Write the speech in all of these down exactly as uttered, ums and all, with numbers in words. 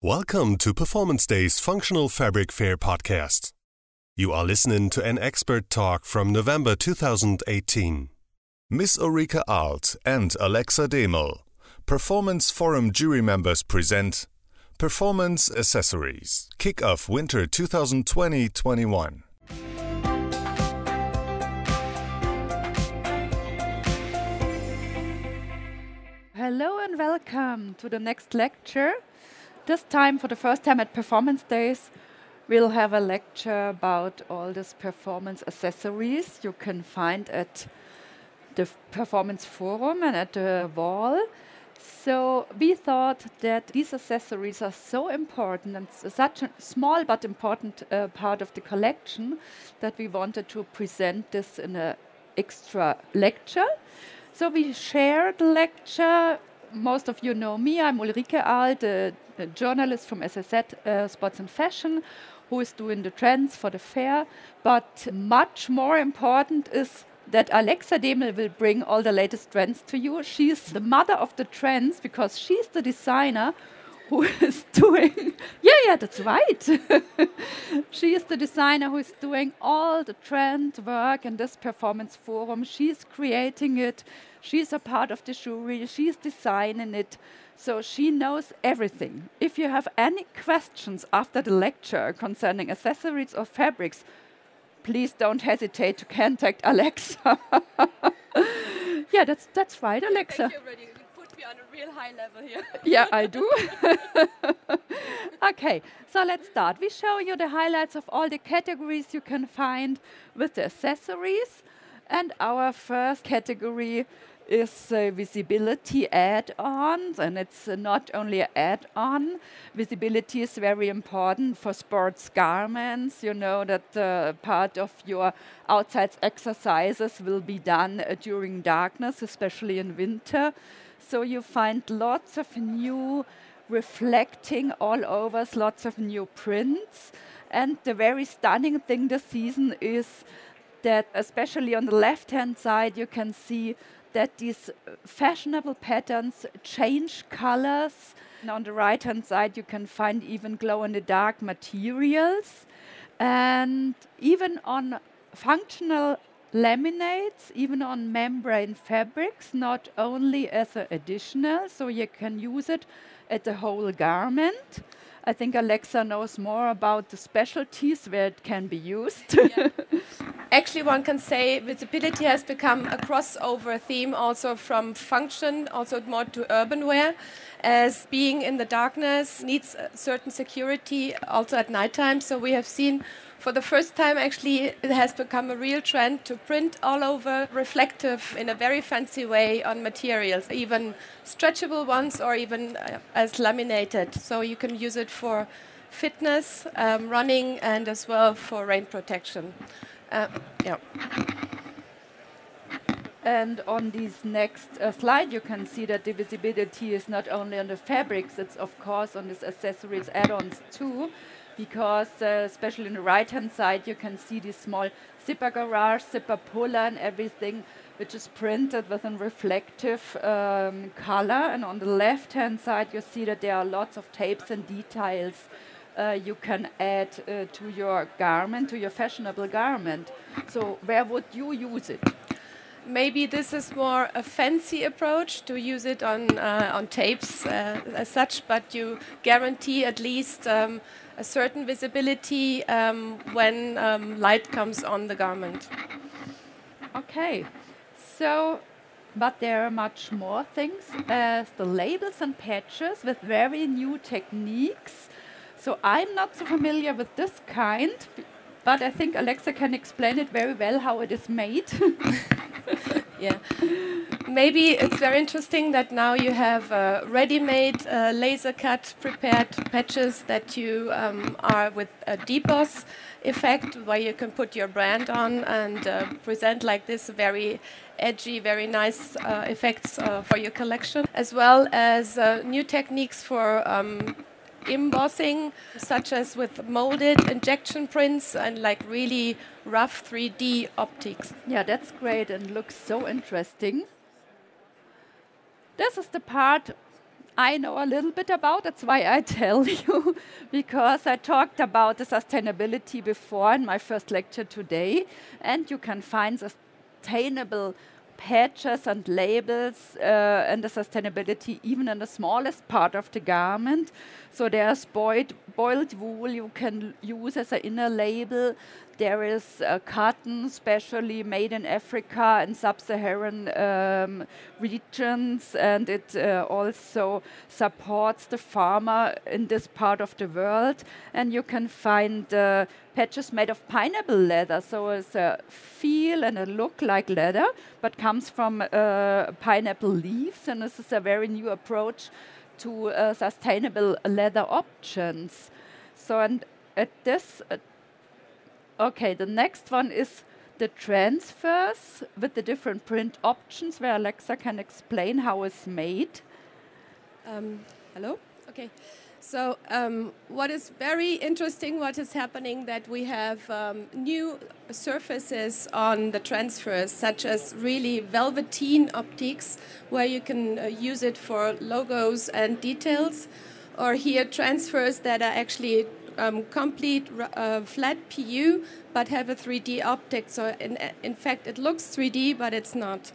Welcome to Performance Day's Functional Fabric Fair podcast. You are listening to an expert talk from November two thousand eighteen. Miss Ulrike Arlt and Alexa Demel, Performance Forum jury members present Performance Accessories, Kick-Off Winter twenty twenty twenty-one. Hello and welcome to the next lecture. This time, for the first time at Performance Days, we'll have a lecture about all these performance accessories you can find at the F- Performance Forum and at the wall. So we thought that these accessories are so important and s- such a small but important uh, part of the collection that we wanted to present this in an extra lecture. So we share the lecture. Most of you know me. I'm Ulrike Arlt, a, a journalist from S S Z uh, Sports and Fashion, who is doing the trends for the fair. But much more important is that Alexa Demel will bring all the latest trends to you. She's the mother of the trends because she's the designer who is doing, yeah, yeah, that's right. She is the designer who is doing all the trend work in this performance forum. She's creating it. She's a part of the jury. She's designing it. So she knows everything. If you have any questions after the lecture concerning accessories or fabrics, please don't hesitate to contact Alexa. Yeah, that's that's right, Alexa. Thank you, already. You put me on a real high level here. Yeah, I do. Okay, so let's start. We show you the highlights of all the categories you can find with the accessories. And our first category is uh, visibility add-ons, and it's uh, not only an add-on. Visibility is very important for sports garments. You know that uh, part of your outside exercises will be done uh, during darkness, especially in winter. So you find lots of new reflecting all over, lots of new prints. And the very stunning thing this season is that, especially on the left-hand side, you can see that these uh, fashionable patterns change colors. And on the right-hand side, you can find even glow-in-the-dark materials. And even on functional laminates, even on membrane fabrics, not only as an additional, so you can use it at the whole garment. I think Alexa knows more about the specialties where it can be used. Yeah. Actually, one can say visibility has become a crossover theme also from function, also more to urban wear, as being in the darkness needs a certain security also at nighttime. So we have seen for the first time, actually, it has become a real trend to print all over reflective in a very fancy way on materials, even stretchable ones or even uh, as laminated. So you can use it for fitness, um, running, and as well for rain protection. Uh, yeah. And on this next uh, slide, you can see that the visibility is not only on the fabrics, it's of course on these accessories add-ons too, because uh, especially on the right-hand side, you can see this small zipper garage, zipper puller and everything, which is printed with a reflective um, color. And on the left-hand side, you see that there are lots of tapes and details uh, you can add uh, to your garment, to your fashionable garment. So where would you use it? Maybe this is more a fancy approach to use it on uh, on tapes uh, as such, but you guarantee at least um, a certain visibility um, when um, light comes on the garment. Okay, so, but there are much more things as the labels and patches with very new techniques. So I'm not so familiar with this kind, b- but I think Alexa can explain it very well how it is made. Yeah. Maybe it's very interesting that now you have uh, ready-made uh, laser-cut prepared patches that you um, are with a deboss effect where you can put your brand on and uh, present like this very edgy, very nice uh, effects uh, for your collection, as well as uh, new techniques for um, embossing, such as with molded injection prints and like really rough three D optics. Yeah, that's great and looks so interesting. This is the part I know a little bit about. That's why I tell you, because I talked about the sustainability before in my first lecture today, and you can find sustainable patches and labels uh, and the sustainability even in the smallest part of the garment. So there's boiled, boiled wool you can use as an inner label. There is uh, cotton, specially made in Africa and sub-Saharan um, regions, and it uh, also supports the farmer in this part of the world. And you can find uh, patches made of pineapple leather, so it's a feel and a look like leather, but comes from uh, pineapple leaves, and this is a very new approach to uh, sustainable leather options. So, and at this, uh, okay, the next one is the transfers with the different print options, where Alexa can explain how it's made. Um, hello? Okay. So um, what is very interesting, what is happening, that we have um, new surfaces on the transfers, such as really velveteen optics, where you can uh, use it for logos and details, or here transfers that are actually um, complete uh, flat P U, but have a three D optic. So in, in fact, it looks three D, but it's not.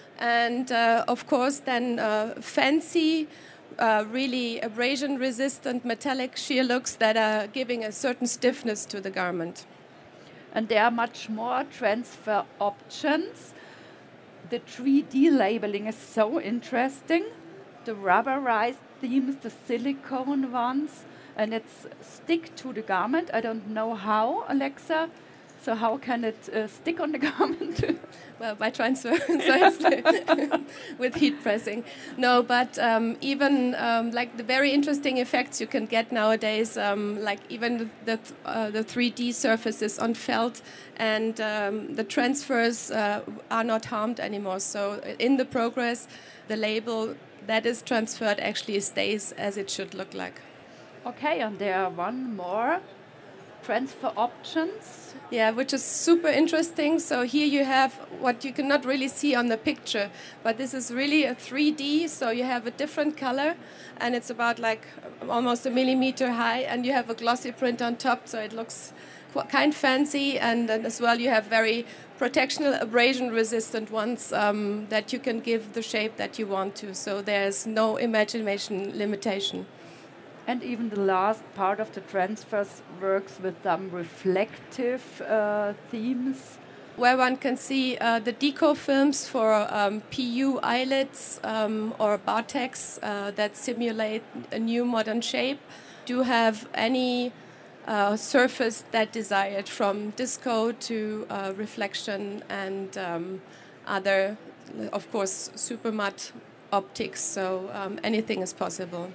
And uh, of course, then uh, fancy, Uh, really abrasion-resistant metallic sheer looks that are giving a certain stiffness to the garment. And there are much more transfer options. The three D labeling is so interesting. The rubberized themes, the silicone ones, and it's stick to the garment. I don't know how, Alexa. So how can it uh, stick on the garment? Well, by transfer, so it's with heat pressing. No, but um, even um, like the very interesting effects you can get nowadays, um, like even the uh, the three D surfaces on felt, and um, the transfers uh, are not harmed anymore. So in the progress, the label that is transferred actually stays as it should look like. Okay, and there are one more. Transfer options. Yeah, which is super interesting. So here you have what you cannot really see on the picture, but this is really a three D, so you have a different color, and it's about like almost a millimeter high, and you have a glossy print on top, so it looks kind fancy, and then as well you have very protectional, abrasion-resistant ones um, that you can give the shape that you want to, so there's no imagination limitation. And even the last part of the transfers works with some reflective uh, themes. Where one can see uh, the deco films for um, P U eyelets um, or Bartex uh, that simulate a new modern shape, do have any uh, surface that desired, from disco to uh, reflection and um, other, of course, super matte optics, so um, anything is possible.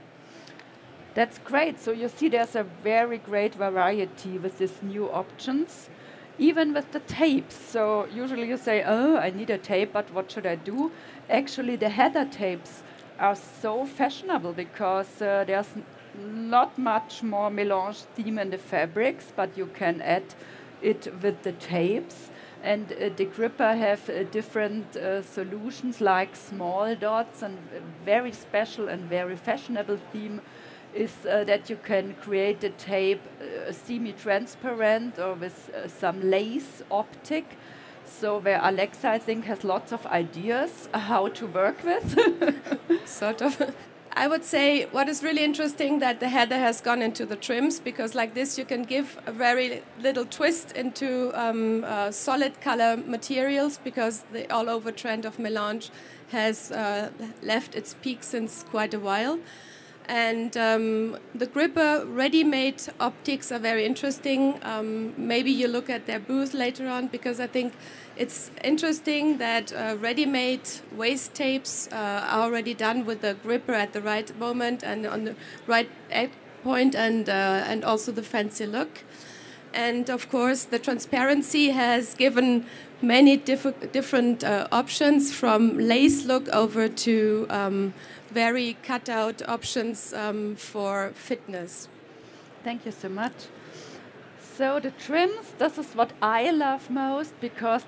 That's great. So you see there's a very great variety with these new options, even with the tapes. So usually you say, oh, I need a tape, but what should I do? Actually, the heather tapes are so fashionable because uh, there's n- not much more melange theme in the fabrics, but you can add it with the tapes. And uh, the gripper have uh, different uh, solutions like small dots, and a very special and very fashionable theme is uh, that you can create the tape uh, semi-transparent or with uh, some lace optic. So where Alexa, I think, has lots of ideas how to work with. Sort of. I would say what is really interesting that the heather has gone into the trims, because like this you can give a very little twist into um, uh, solid color materials, because the all-over trend of melange has uh, left its peak since quite a while. And um, the gripper ready-made optics are very interesting. Um, maybe you look at their booth later on, because I think it's interesting that uh, ready-made waist tapes uh, are already done with the gripper at the right moment and on the right edge point, and uh, and also the fancy look. And of course, the transparency has given many diff- different uh, options, from lace look over to um, very cut-out options um, for fitness. Thank you so much. So the trims, this is what I love most, because the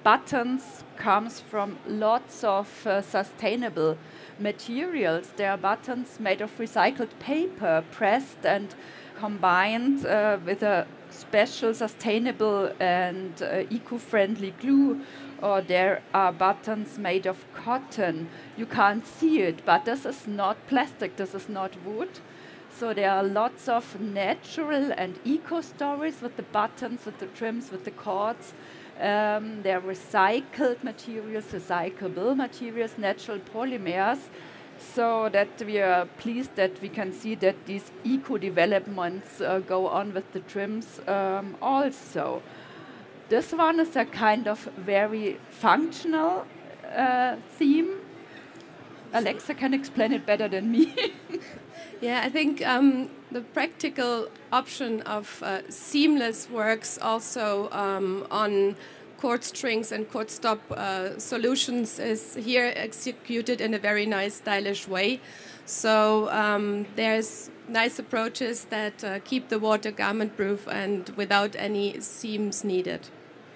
buttons comes from lots of uh, sustainable materials. There are buttons made of recycled paper, pressed and combined uh, with a special sustainable and uh, eco-friendly glue. Or there are buttons made of cotton. You can't see it, but this is not plastic, this is not wood. So there are lots of natural and eco stories with the buttons, with the trims, with the cords. Um, they're recycled materials, recyclable materials, natural polymers. So that we are pleased that we can see that these eco developments uh, go on with the trims um, also. This one is a kind of very functional uh, theme. Alexa can explain it better than me. Yeah, I think um, the practical option of uh, seamless works also um, on cord strings and cord stop uh, solutions is here executed in a very nice, stylish way. So um, there's nice approaches that uh, keep the water garment proof and without any seams needed.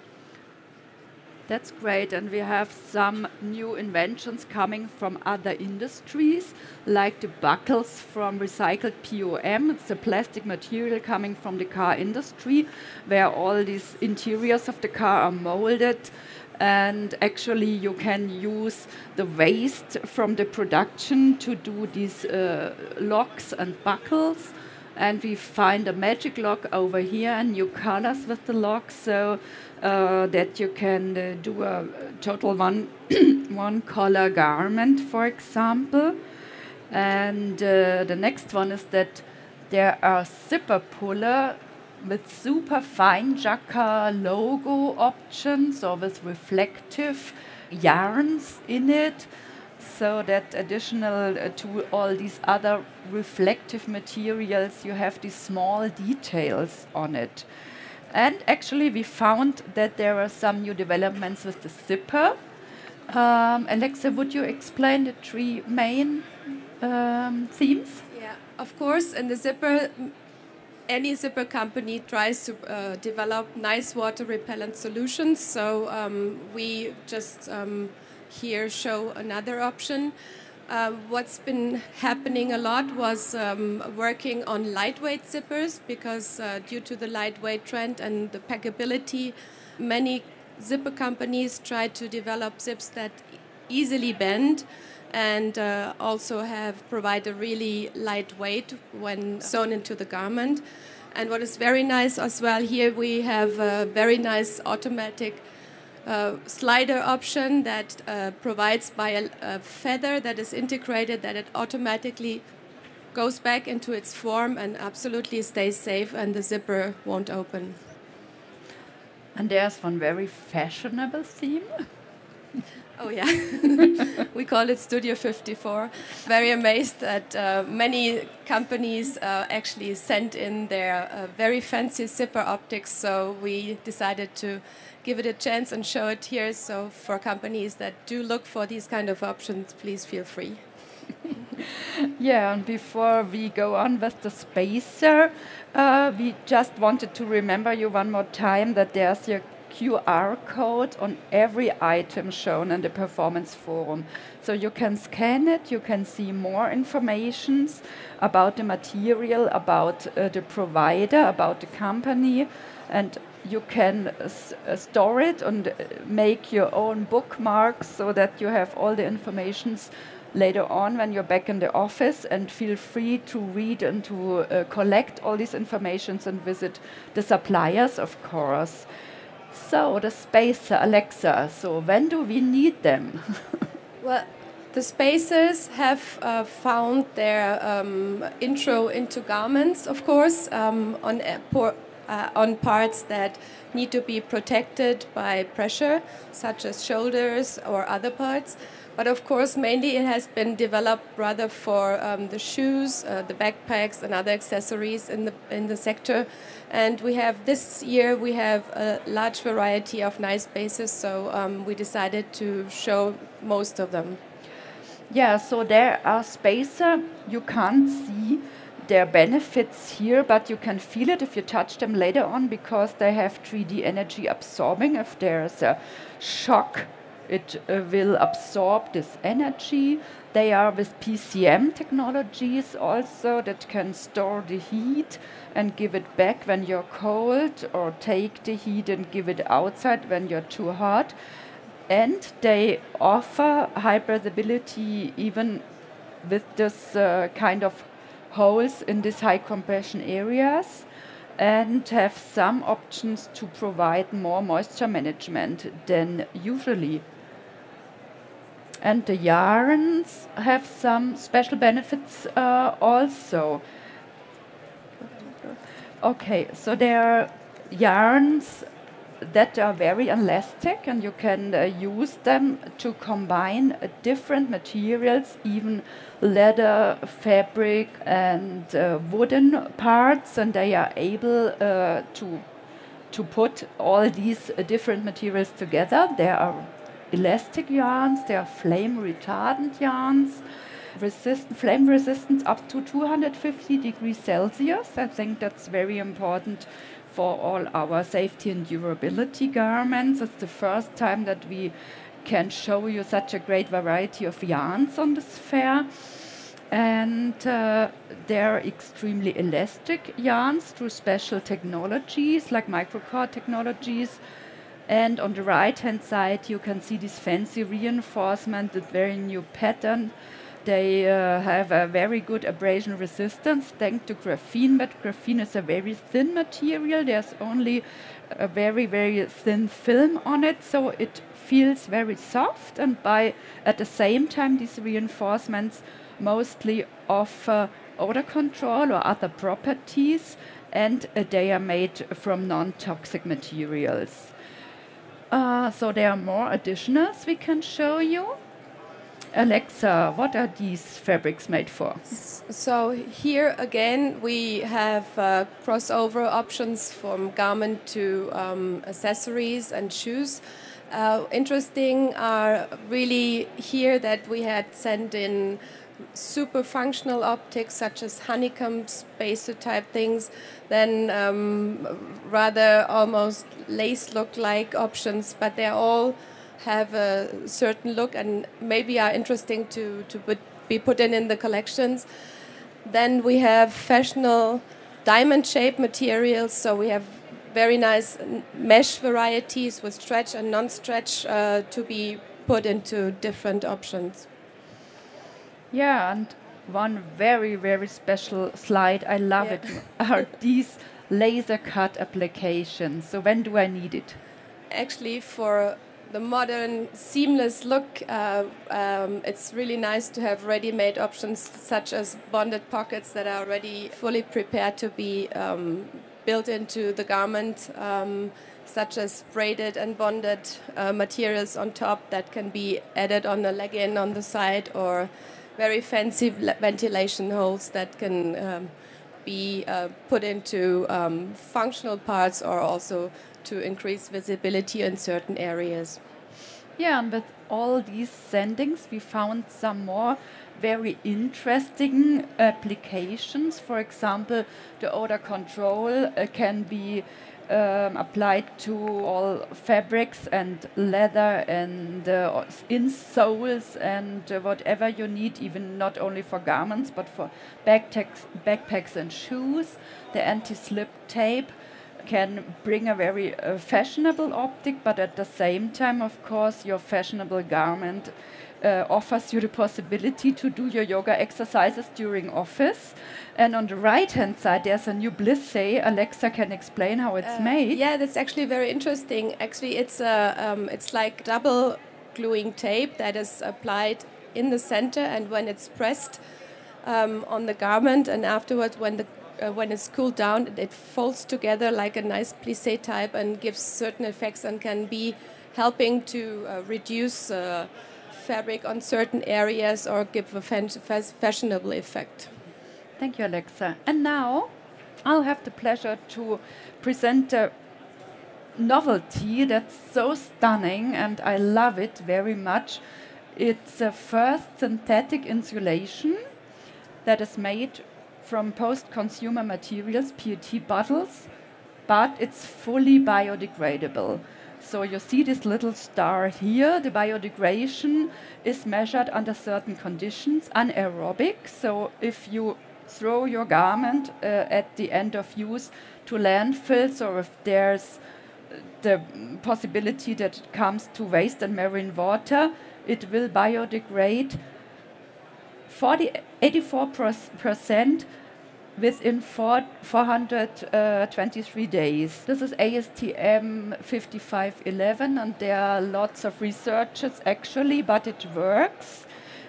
That's great, and we have some new inventions coming from other industries, like the buckles from recycled P O M. It's a plastic material coming from the car industry, where all these interiors of the car are molded, and actually you can use the waste from the production to do these uh, locks and buckles. And we find a magic lock over here and new colors with the lock, so uh, that you can uh, do a total one one color garment, for example. And uh, the next one is that there are zipper puller with super fine jacquard logo options or with reflective yarns in it. So that additional uh, to all these other reflective materials, you have these small details on it. And actually we found that there are some new developments with the zipper. Um, Alexa, would you explain the three main um, themes? Yeah, of course, in the zipper, any zipper company tries to uh, develop nice water repellent solutions. So um, we just um, here show another option. Uh, what's been happening a lot was um, working on lightweight zippers because uh, due to the lightweight trend and the packability, many zipper companies try to develop zips that easily bend and uh, also have provide a really lightweight when sewn into the garment. And what is very nice as well, here we have a very nice automatic Uh, slider option that uh, provides by a, a feather that is integrated, that it automatically goes back into its form and absolutely stays safe and the zipper won't open. And there's one very fashionable theme. Oh yeah, we call it Studio fifty-four. Very amazed that uh, many companies uh, actually sent in their uh, very fancy zipper optics, so we decided to give it a chance and show it here. So for companies that do look for these kind of options, please feel free. Yeah, and before we go on with the spacer, uh, we just wanted to remember you one more time that there's a Q R code on every item shown in the Performance Forum. So you can scan it, you can see more informations about the material, about uh, the provider, about the company, and you can uh, s- uh, store it and uh, make your own bookmarks so that you have all the informations later on when you're back in the office, and feel free to read and to uh, collect all these informations and visit the suppliers, of course. So the spacer, Alexa, so when do we need them? Well, the spacers have uh, found their um, intro into garments, of course, um, on a por- uh, on parts that need to be protected by pressure, such as shoulders or other parts. But of course, mainly it has been developed rather for um, the shoes, uh, the backpacks, and other accessories in the in the sector. And we have this year we have a large variety of nice bases, so um, we decided to show most of them. Yeah, so there are spacer. You can't see their benefits here, but you can feel it if you touch them later on, because they have three D energy absorbing. If there's a shock, it uh, will absorb this energy. They are with P C M technologies also that can store the heat and give it back when you're cold, or take the heat and give it outside when you're too hot. And they offer high breathability even with this uh, kind of holes in these high compression areas, and have some options to provide more moisture management than usually. And the yarns have some special benefits uh, also. Okay, so there are yarns that are very elastic, and you can uh, use them to combine uh, different materials, even leather, fabric, and uh, wooden parts, and they are able uh, to to put all these uh, different materials together. There are elastic yarns, there are flame retardant yarns, resistant, flame resistant up to two hundred fifty degrees Celsius. I think that's very important for all our safety and durability garments. It's the first time that we can show you such a great variety of yarns on this fair. And uh, they're extremely elastic yarns through special technologies like microcore technologies. And on the right hand side you can see this fancy reinforcement, the very new pattern. They uh, have a very good abrasion resistance thanks to graphene, but graphene is a very thin material. There's only a very, very thin film on it, so it feels very soft. And by at the same time, these reinforcements mostly offer odor control or other properties, and uh, they are made from non-toxic materials. Uh, so there are more additionals we can show you. Alexa, what are these fabrics made for? So here again we have uh, crossover options from garment to um, accessories and shoes. Uh, interesting are really here that we had sent in super functional optics such as honeycomb spacer type things, then um, rather almost lace look like options, but they're all have a certain look and maybe are interesting to, to put, be put in in the collections. Then we have fashionable diamond-shaped materials, so we have very nice mesh varieties with stretch and non-stretch uh, to be put into different options. Yeah, and one very, very special slide, I love Yeah. it, are these laser cut applications. So when do I need it? Actually, for the modern seamless look, uh, um, it's really nice to have ready-made options such as bonded pockets that are already fully prepared to be um, built into the garment, um, such as braided and bonded uh, materials on top that can be added on a legging on the side, or very fancy ventilation holes that can um, be uh, put into um, functional parts, or also to increase visibility in certain areas. Yeah, and with all these sendings, we found some more very interesting applications. For example, the odor control uh, can be um, applied to all fabrics and leather and uh, insoles and uh, whatever you need, even not only for garments, but for backpacks, backpacks and shoes. The anti-slip tape can bring a very uh, fashionable optic, but at the same time, of course, your fashionable garment uh, offers you the possibility to do your yoga exercises during office. And on the right-hand side, there's a new Blissé. Alexa can explain how it's Uh, made. Yeah, that's actually very interesting. Actually, it's a um, it's like double gluing tape that is applied in the center, and when it's pressed um, on the garment, and afterwards when the uh, when it's cooled down, it folds together like a nice plissé type and gives certain effects and can be helping to uh, reduce uh, fabric on certain areas or give a fan- fas- fashionable effect. Thank you, Alexa. And now I'll have the pleasure to present a novelty that's so stunning, and I love it very much. It's a first synthetic insulation that is made from post-consumer materials, P E T bottles, but it's fully biodegradable. So you see this little star here. The biodegradation is measured under certain conditions, anaerobic. So if you throw your garment uh, at the end of use to landfills, or if there's the possibility that it comes to waste and marine water, it will biodegrade forty, eighty-four percent within four, four hundred twenty-three days. This is A S T M fifty-five eleven, and there are lots of researches actually, but it works.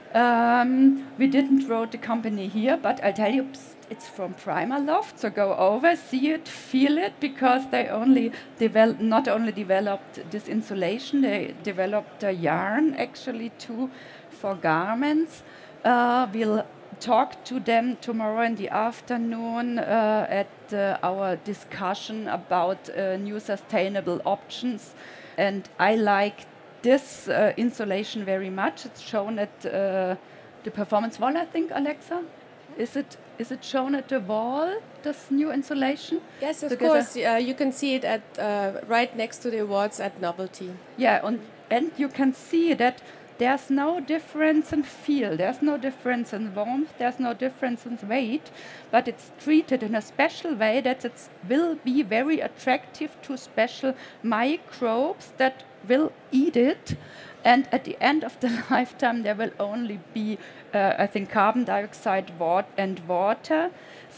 Um, we didn't wrote the company here, but I'll tell you, psst, it's from PrimaLoft, so go over, see it, feel it, because they only devel- not only developed this insulation, they developed a yarn actually too for garments. Uh, we'll talk to them tomorrow in the afternoon uh, at uh, our discussion about uh, new sustainable options. And I like this uh, insulation very much. It's shown at uh, the performance wall, I think, Alexa. Is it is it shown at the wall, this new insulation? Yes, of Together? course. Uh, you can see it at uh, right next to the awards at Novelty. Yeah, and, and you can see that there's no difference in feel, there's no difference in warmth, there's no difference in weight, but it's treated in a special way that it will be very attractive to special microbes that will eat it. And at the end of the lifetime, there will only be, uh, I think, carbon dioxide wa- and water.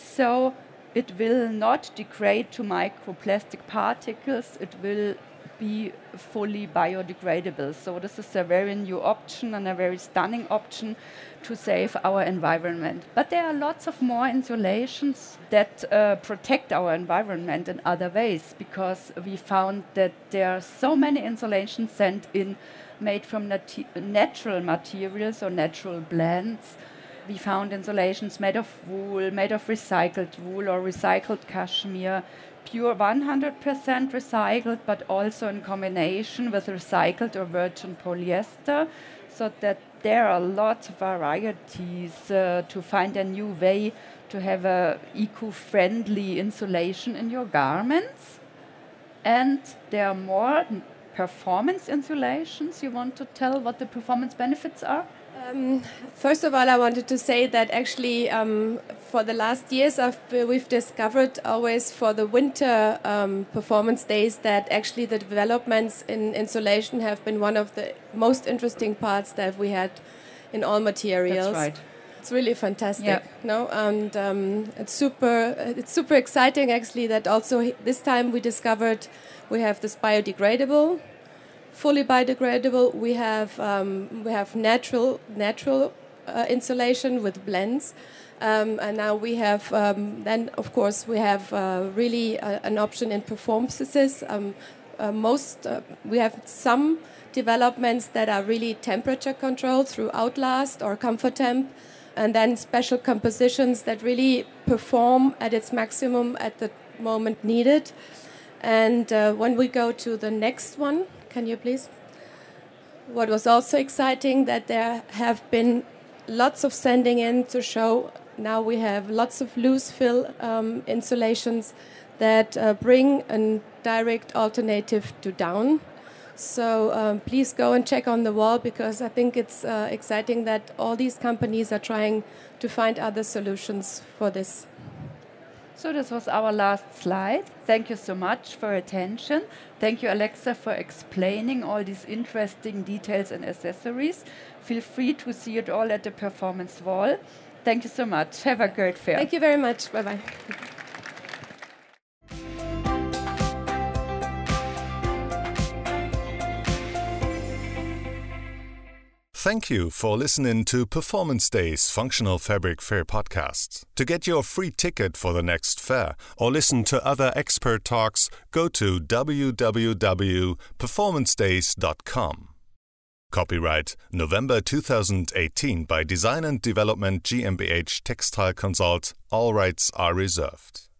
So it will not degrade to microplastic particles. It will be fully biodegradable. So this is a very new option and a very stunning option to save our environment. But there are lots of more insulations that uh, protect our environment in other ways, because we found that there are so many insulations sent in made from nat- natural materials or natural blends. We found insulations made of wool, made of recycled wool or recycled cashmere, pure one hundred percent recycled, but also in combination with recycled or virgin polyester, so that there are lots of varieties uh, to find a new way to have a eco-friendly insulation in your garments. And there are more performance insulations. You want to tell what the performance benefits are? Um, first of all, I wanted to say that actually um, for the last years I've, we've discovered always for the winter um, performance days that actually the developments in insulation have been one of the most interesting parts that we had in all materials. That's right. It's really fantastic, yeah. no? And um, it's super. It's super exciting actually that also this time we discovered we have this biodegradable. Fully biodegradable. We have um, we have natural natural uh, insulation with blends, um, and now we have um, then of course we have uh, really uh, an option in performances. Um, uh, most uh, we have some developments that are really temperature controlled through Outlast or ComfortTemp, and then special compositions that really perform at its maximum at the moment needed. And uh, when we go to the next one. Can you please? What was also exciting that there have been lots of sending in to show now we have lots of loose fill um, insulations that uh, bring a direct alternative to down. So um, please go and check on the wall, because I think it's uh, exciting that all these companies are trying to find other solutions for this. So this was our last slide. Thank you so much for your attention. Thank you, Alexa, for explaining all these interesting details and accessories. Feel free to see it all at the performance wall. Thank you so much. Have a great fair. Thank you very much. Bye-bye. Thank you for listening to Performance Days Functional Fabric Fair podcast. To get your free ticket for the next fair or listen to other expert talks, go to w w w dot performance days dot com. Copyright November twenty eighteen by Design and Development GmbH Textile Consult. All rights are reserved.